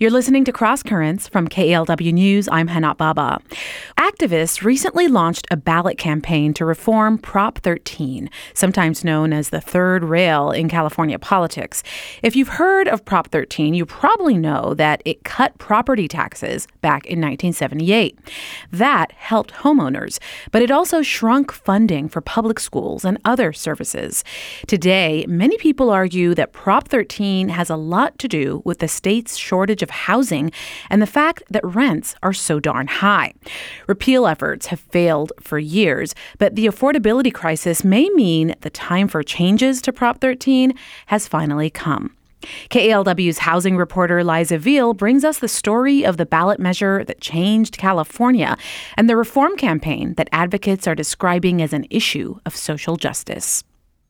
You're listening to Cross Currents from KALW News. I'm Hanat Baba. Activists recently launched a ballot campaign to reform Prop 13, sometimes known as the third rail in California politics. If you've heard of Prop 13, you probably know that it cut property taxes back in 1978. That helped homeowners, but it also shrunk funding for public schools and other services. Today, many people argue that Prop 13 has a lot to do with the state's shortage of housing and the fact that rents are so darn high. Repeal efforts have failed for years, but the affordability crisis may mean the time for changes to Prop 13 has finally come. KALW's housing reporter Liza Veal brings us the story of the ballot measure that changed California and the reform campaign that advocates are describing as an issue of social justice.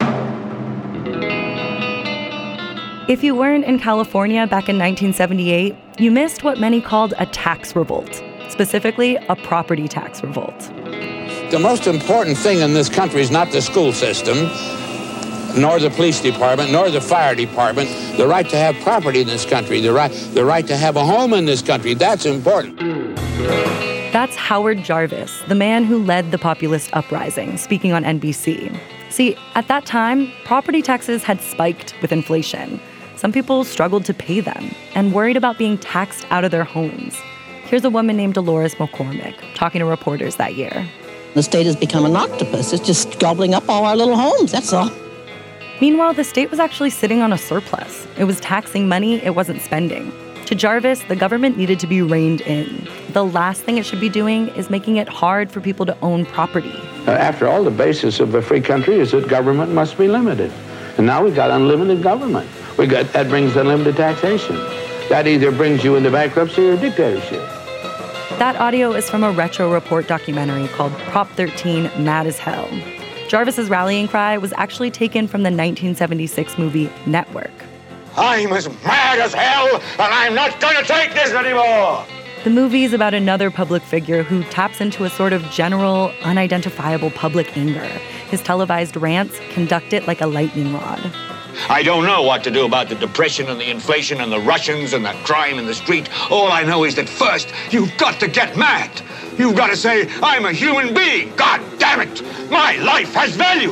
If you weren't in California back in 1978, you missed what many called a tax revolt, specifically a property tax revolt. The most important thing in this country is not the school system, nor the police department, nor the fire department. The right to have property in this country, the right to have a home in this country, that's important. That's Howard Jarvis, the man who led the populist uprising, speaking on NBC. See, at that time, property taxes had spiked with inflation. Some people struggled to pay them and worried about being taxed out of their homes. Here's a woman named Dolores McCormick talking to reporters that year. The state has become an octopus. It's just gobbling up all our little homes, that's all. Meanwhile, the state was actually sitting on a surplus. It was taxing money it wasn't spending. To Jarvis, the government needed to be reined in. The last thing it should be doing is making it hard for people to own property. After all, the basis of a free country is that government must be limited. And now we've got unlimited government. That brings unlimited taxation. That either brings you into bankruptcy or dictatorship. That audio is from a Retro Report documentary called Prop 13 Mad as Hell. Jarvis's rallying cry was actually taken from the 1976 movie Network. I'm as mad as hell, and I'm not going to take this anymore! The movie is about another public figure who taps into a sort of general, unidentifiable public anger. His televised rants conduct it like a lightning rod. I don't know what to do about the depression and the inflation and the Russians and the crime in the street. All I know is that first, you've got to get mad. You've got to say, I'm a human being. God damn it! My life has value!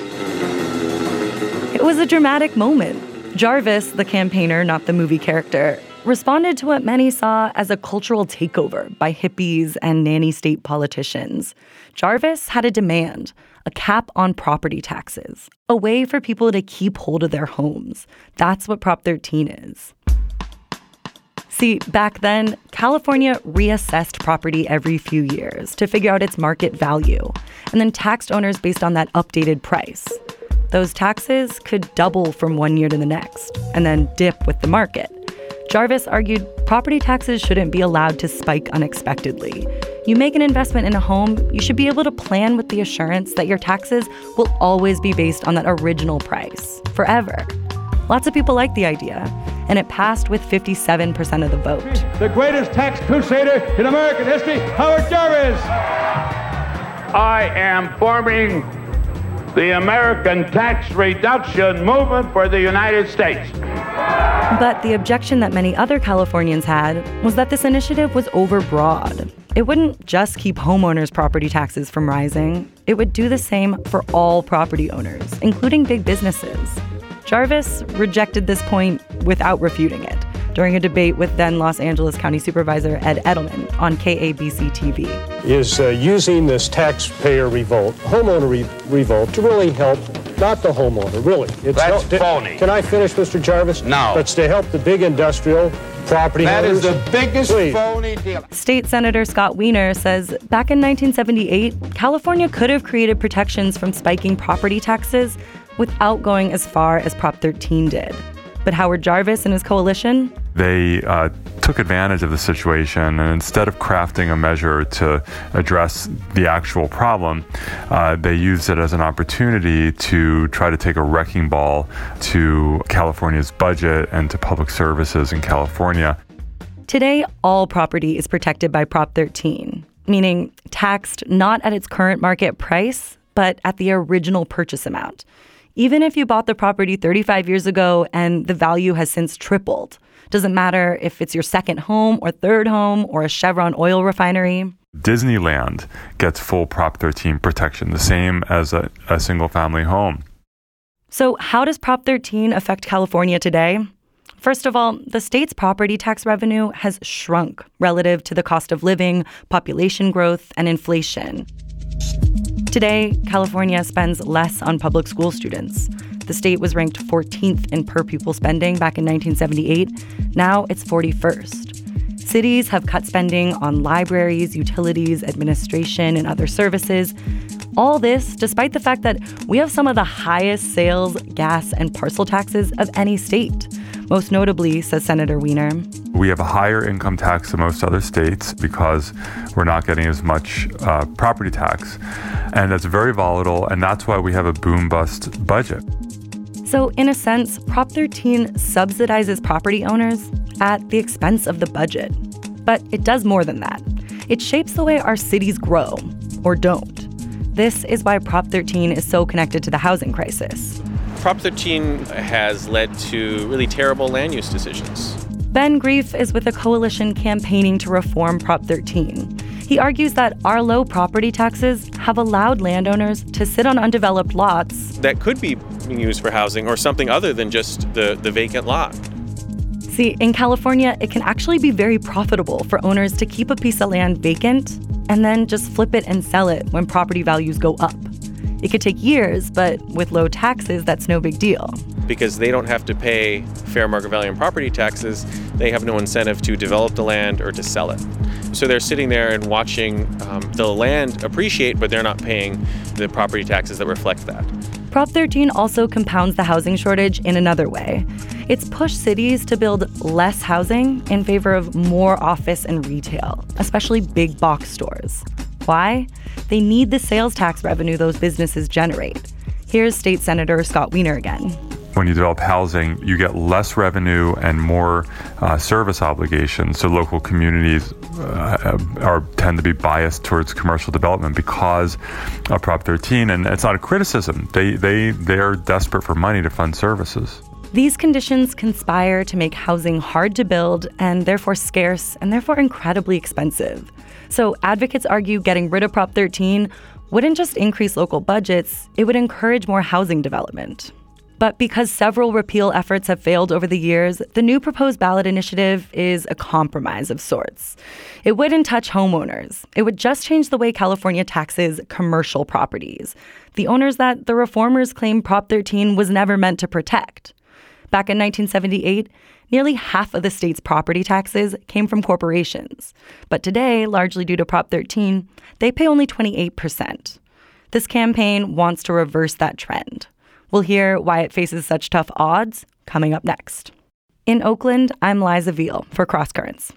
It was a dramatic moment. Jarvis, the campaigner, not the movie character, responded to what many saw as a cultural takeover by hippies and nanny state politicians. Jarvis had a demand, a cap on property taxes, a way for people to keep hold of their homes. That's what Prop 13 is. See, back then, California reassessed property every few years to figure out its market value, and then taxed owners based on that updated price. Those taxes could double from one year to the next, and then dip with the market. Jarvis argued property taxes shouldn't be allowed to spike unexpectedly. You make an investment in a home, you should be able to plan with the assurance that your taxes will always be based on that original price, forever. Lots of people liked the idea, and it passed with 57% of the vote. The greatest tax crusader in American history, Howard Jarvis! I am forming the American Tax Reduction Movement for the United States. But the objection that many other Californians had was that this initiative was overbroad. It wouldn't just keep homeowners' property taxes from rising. It would do the same for all property owners, including big businesses. Jarvis rejected this point without refuting it during a debate with then Los Angeles County Supervisor Ed Edelman on KABC TV. Is using this taxpayer revolt, homeowner revolt, to really help, not the homeowner, really. That's phony. Can I finish, Mr. Jarvis? No. It's to help the big industrial property owners. That is the biggest phony deal. State Senator Scott Wiener says back in 1978, California could have created protections from spiking property taxes without going as far as Prop 13 did. But Howard Jarvis and his coalition? They took advantage of the situation, and instead of crafting a measure to address the actual problem, they used it as an opportunity to try to take a wrecking ball to California's budget and to public services in California. Today, all property is protected by Prop 13, meaning taxed not at its current market price, but at the original purchase amount. Even if you bought the property 35 years ago and the value has since tripled, Doesn't matter if it's your second home or third home or a Chevron oil refinery. Disneyland gets full Prop 13 protection, the same as a single-family home. So how does Prop 13 affect California today? First of all, the state's property tax revenue has shrunk relative to the cost of living, population growth, and inflation. Today, California spends less on public school students. The state was ranked 14th in per-pupil spending back in 1978. Now it's 41st. Cities have cut spending on libraries, utilities, administration, and other services. All this despite the fact that we have some of the highest sales, gas, and parcel taxes of any state. Most notably, says Senator Wiener, we have a higher income tax than most other states because we're not getting as much property tax. And that's very volatile, and that's why we have a boom-bust budget. So in a sense, Prop 13 subsidizes property owners at the expense of the budget. But it does more than that. It shapes the way our cities grow, or don't. This is why Prop 13 is so connected to the housing crisis. Prop 13 has led to really terrible land use decisions. Ben Grief is with a coalition campaigning to reform Prop 13. He argues that our low property taxes have allowed landowners to sit on undeveloped lots that could be used for housing or something other than just the vacant lot. See, in California, it can actually be very profitable for owners to keep a piece of land vacant and then just flip it and sell it when property values go up. It could take years, but with low taxes, that's no big deal. Because they don't have to pay fair market value and property taxes, they have no incentive to develop the land or to sell it. So they're sitting there and watching the land appreciate, but they're not paying the property taxes that reflect that. Prop 13 also compounds the housing shortage in another way. It's pushed cities to build less housing in favor of more office and retail, especially big box stores. Why? They need the sales tax revenue those businesses generate. Here's State Senator Scott Wiener again. When you develop housing, you get less revenue and more service obligations. So local communities tend to be biased towards commercial development because of Prop 13. And it's not a criticism. They are desperate for money to fund services. These conditions conspire to make housing hard to build and therefore scarce and therefore incredibly expensive. So advocates argue getting rid of Prop 13 wouldn't just increase local budgets, it would encourage more housing development. But because several repeal efforts have failed over the years, the new proposed ballot initiative is a compromise of sorts. It wouldn't touch homeowners. It would just change the way California taxes commercial properties, the owners that the reformers claim Prop 13 was never meant to protect. Back in 1978, nearly half of the state's property taxes came from corporations. But today, largely due to Prop 13, they pay only 28%. This campaign wants to reverse that trend. We'll hear why it faces such tough odds coming up next. In Oakland, I'm Liza Veal for Cross Currents.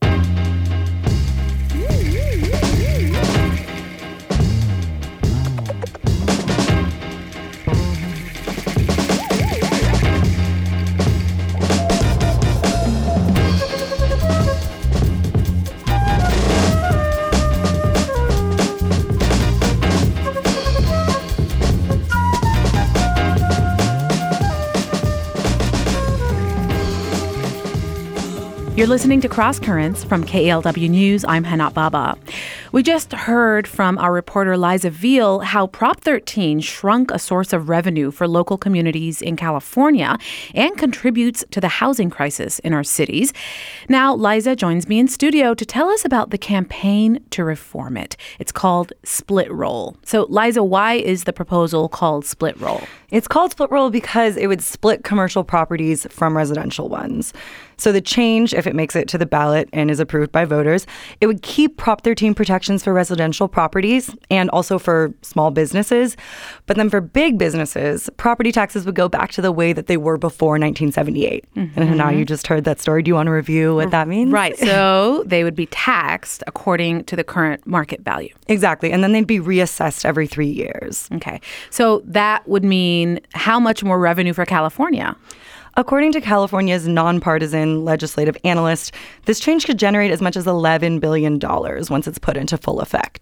You're listening to Cross Currents from KALW News. I'm Hanat Baba. We just heard from our reporter Liza Veal how Prop 13 shrunk a source of revenue for local communities in California and contributes to the housing crisis in our cities. Now, Liza joins me in studio to tell us about the campaign to reform it. It's called Split Roll. So, Liza, why is the proposal called Split Roll? It's called Split Roll because it would split commercial properties from residential ones. So the change, if it makes it to the ballot and is approved by voters, it would keep Prop 13 protections for residential properties and also for small businesses. But then for big businesses, property taxes would go back to the way that they were before 1978. Mm-hmm. And now you just heard that story. Do you want to review what that means? Right. So they would be taxed according to the current market value. Exactly. And then they'd be reassessed every 3 years. Okay. So that would mean how much more revenue for California? According to California's nonpartisan legislative analyst, this change could generate as much as $11 billion once it's put into full effect.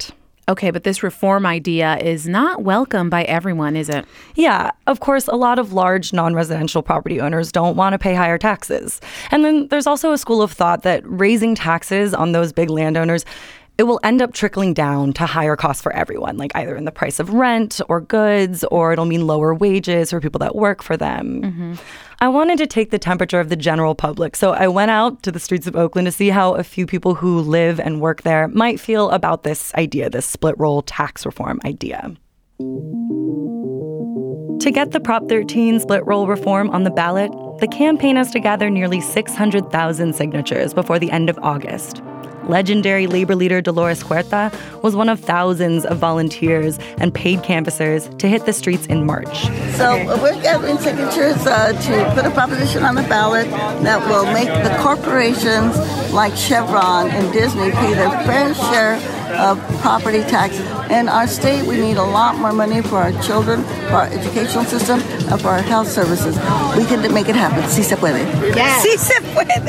Okay, but this reform idea is not welcome by everyone, is it? Yeah, of course, a lot of large non-residential property owners don't want to pay higher taxes. And then there's also a school of thought that raising taxes on those big landowners, it will end up trickling down to higher costs for everyone, like either in the price of rent or goods, or it'll mean lower wages for people that work for them. Mm-hmm. I wanted to take the temperature of the general public, so I went out to the streets of Oakland to see how a few people who live and work there might feel about this idea, this split roll tax reform idea. To get the Prop 13 split roll reform on the ballot, the campaign has to gather nearly 600,000 signatures before the end of August. Legendary labor leader Dolores Huerta was one of thousands of volunteers and paid canvassers to hit the streets in March. So we're gathering signatures to put a proposition on the ballot that will make the corporations like Chevron and Disney pay their fair share of property taxes. In our state, we need a lot more money for our children, for our educational system, and for our health services. We can make it happen. Si se puede. Yes. Si se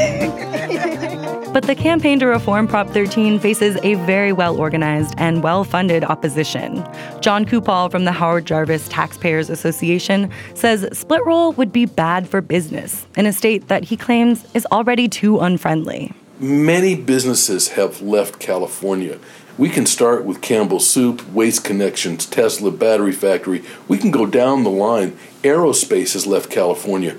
puede. But the campaign to reform Prop 13 faces a very well-organized and well-funded opposition. John Kupal from the Howard Jarvis Taxpayers Association says split roll would be bad for business in a state that he claims is already too unfriendly. Many businesses have left California. We can start with Campbell's Soup, Waste Connections, Tesla Battery Factory. We can go down the line. Aerospace has left California.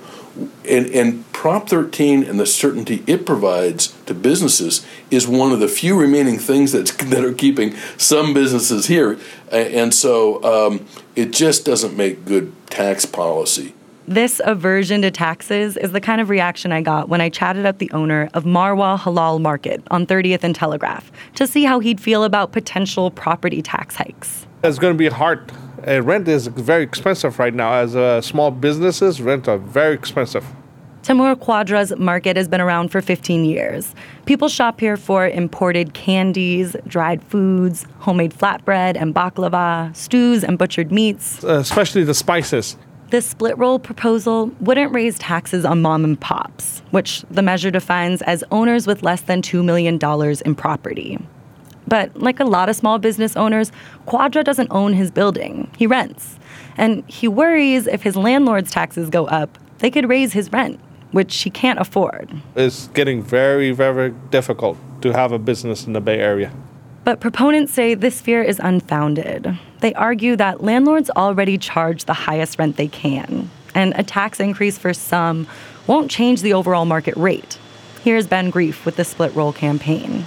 And Prop 13 and the certainty it provides to businesses is one of the few remaining things that are keeping some businesses here. And so it just doesn't make good tax policy. This aversion to taxes is the kind of reaction I got when I chatted up the owner of Marwa Halal Market on 30th and Telegraph to see how he'd feel about potential property tax hikes. It's going to be hard. Rent is very expensive right now. As small businesses, rent are very expensive. Timur Quadra's market has been around for 15 years. People shop here for imported candies, dried foods, homemade flatbread and baklava, stews and butchered meats. Especially the spices. This split roll proposal wouldn't raise taxes on mom and pops, which the measure defines as owners with less than $2 million in property. But like a lot of small business owners, Quadra doesn't own his building. He rents. And he worries if his landlord's taxes go up, they could raise his rent, which he can't afford. It's getting very, very difficult to have a business in the Bay Area. But proponents say this fear is unfounded. They argue that landlords already charge the highest rent they can, and a tax increase for some won't change the overall market rate. Here's Ben Grief with the Split Roll campaign.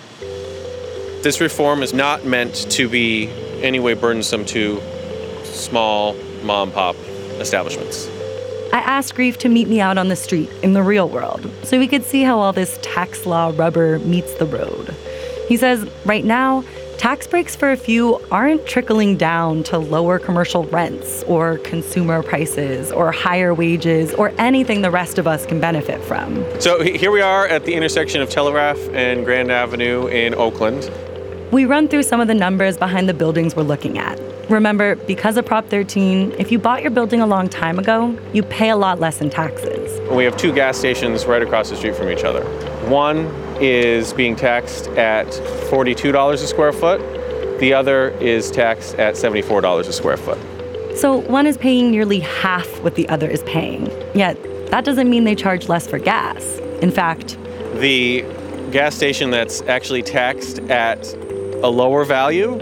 This reform is not meant to be any way burdensome to small mom-pop establishments. I asked Grief to meet me out on the street in the real world so we could see how all this tax law rubber meets the road. He says right now, tax breaks for a few aren't trickling down to lower commercial rents or consumer prices or higher wages or anything the rest of us can benefit from. So here we are at the intersection of Telegraph and Grand Avenue in Oakland. We run through some of the numbers behind the buildings we're looking at. Remember, because of Prop 13, if you bought your building a long time ago, you pay a lot less in taxes. We have two gas stations right across the street from each other. One is being taxed at $42 a square foot. The other is taxed at $74 a square foot. So one is paying nearly half what the other is paying. Yet that doesn't mean they charge less for gas. In fact, the gas station that's actually taxed at a lower value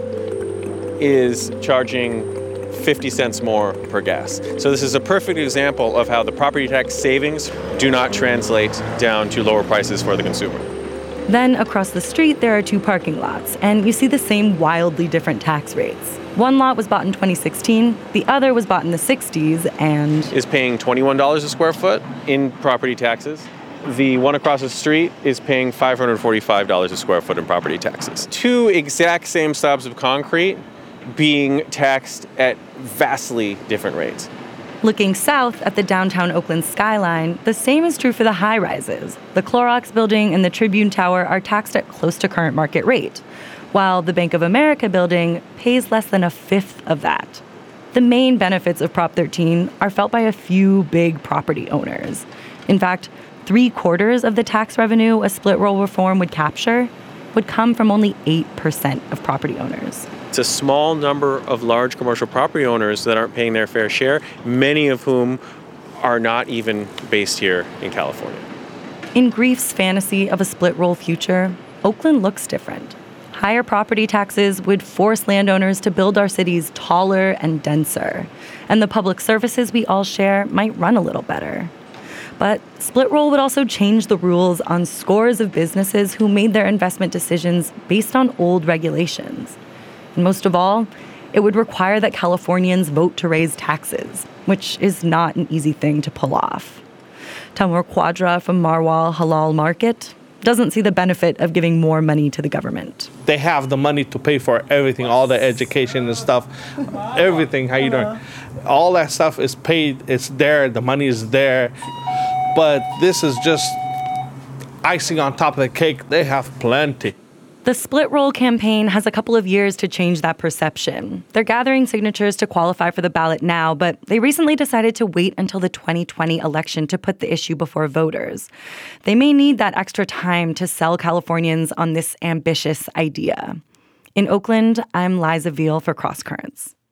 is charging 50 cents more per gas. So this is a perfect example of how the property tax savings do not translate down to lower prices for the consumer. Then across the street, there are two parking lots, and you see the same wildly different tax rates. One lot was bought in 2016, the other was bought in the 60s, and is paying $21 a square foot in property taxes. The one across the street is paying $545 a square foot in property taxes. Two exact same slabs of concrete being taxed at vastly different rates. Looking south at the downtown Oakland skyline, the same is true for the high-rises. The Clorox building and the Tribune Tower are taxed at close to current market rate, while the Bank of America building pays less than a fifth of that. The main benefits of Prop 13 are felt by a few big property owners. In fact, 3/4 of the tax revenue a split roll reform would capture would come from only 8% of property owners. It's a small number of large commercial property owners that aren't paying their fair share, many of whom are not even based here in California. In Grief's fantasy of a split-roll future, Oakland looks different. Higher property taxes would force landowners to build our cities taller and denser, and the public services we all share might run a little better. But split roll would also change the rules on scores of businesses who made their investment decisions based on old regulations. And most of all, it would require that Californians vote to raise taxes, which is not an easy thing to pull off. Tamur Quadra from Marwal Halal Market doesn't see the benefit of giving more money to the government. They have the money to pay for everything, all the education and stuff, everything, how you doing? All that stuff is paid, it's there, the money is there. But this is just icing on top of the cake. They have plenty. The Split Roll campaign has a couple of years to change that perception. They're gathering signatures to qualify for the ballot now, but they recently decided to wait until the 2020 election to put the issue before voters. They may need that extra time to sell Californians on this ambitious idea. In Oakland, I'm Liza Veal for Cross Currents.